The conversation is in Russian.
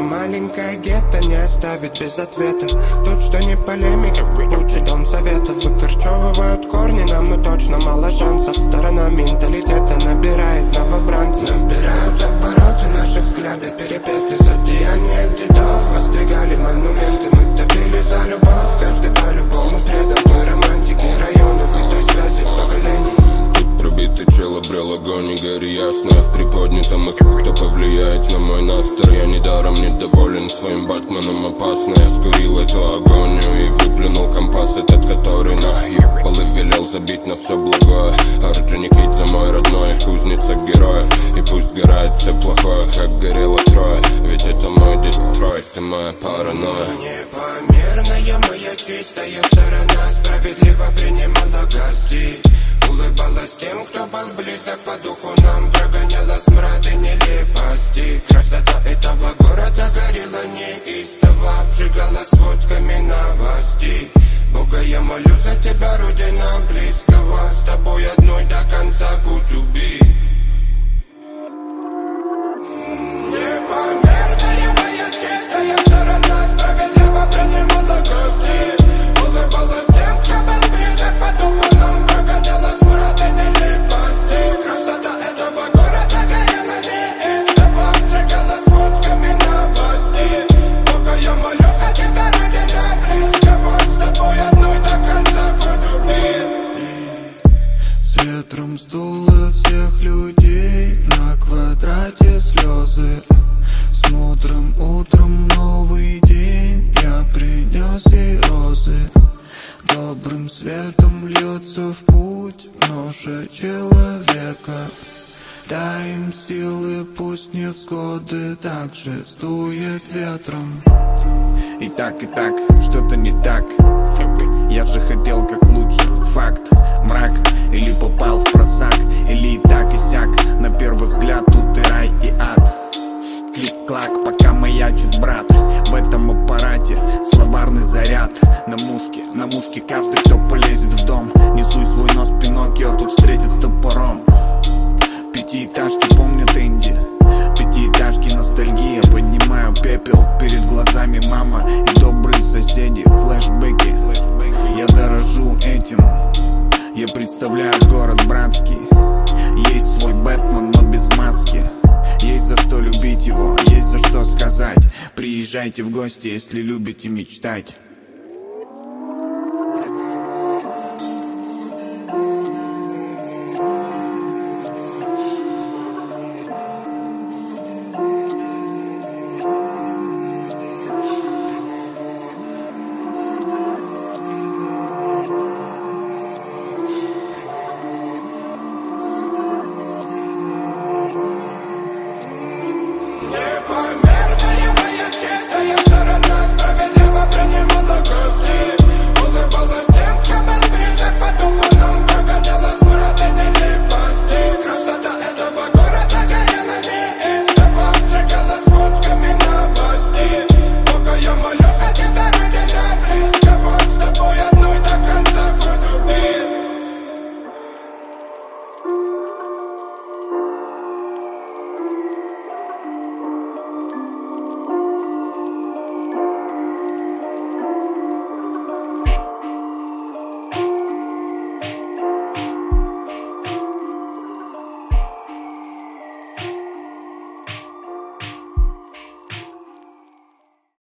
маленькое гетто не оставит без ответа. Тут что не полемика, лучший дом советов. Выкорчевывают корни нам, но точно мало шансов. Сторона менталитета набирает новобранцев. Набирают обороты, наши взгляды перепеты. За деяния дедов воздвигали монументы. Мы топили за любовь, каждый по-любому предан той романтики районов и той связи поколений. Пробитый чел обрел огонь, и гори ясно в приподнятом. И кто повлияет на мой настрой? Я недаром недоволен своим Батманом. Опасно, я скурил эту агонию и выплюнул компас этот, который наебал и велел забить на все благое. Орджоникид за мой родной, кузница героев. И пусть сгорает все плохое, как горело трое. Ведь это мой Детройт, ты моя паранойя. Непомерная моя чистая сторона справедливо принимала гостей. Улыбалась тем, кто был близок по духу нам. Прогоняла смрад и нелепости. Красота этого города горела неистово. Обжигала сводками новостей. Бога, я молю за тебя, родина близкого. С тобой одной до конца кутюби. Непомерная моя чистая сторона справедливо принимала гостей. Улыбалась тем, кто был близок по духу нам. Прогоняла смрад и нелепости. Красота этого города горела неистово. Обжигала сводками новостей. Бога, я молю за тебя, родина близкого. С тобой одной до конца кутюби. С ветром сдуло всех людей, на квадрате слезы. С мудрым утром новый день, я принес ей розы. Добрым светом льется в путь ноша человека. Дай им силы, пусть невзгоды так же сдует ветром. И так, что-то не так. Я же хотел как лучше. Факт, мрак, или попал в просак, или и так и сяк. На первый взгляд тут и рай, и ад. Клик-клак, пока маячит брат. В этом аппарате словарный заряд. На мушке каждый, кто полезет в дом. Несуй свой нос, Пиноккио тут встретит с топором. Пятиэтажки помнят Энди. Пятиэтажки ностальгия. Поднимаю пепел, перед глазами мама и добрые соседи. Флэшбэки, я дорожу этим. Я представляю город братский. Есть свой Бэтмен, но без маски. Есть за что любить его, есть за что сказать. Приезжайте в гости, если любите мечтать.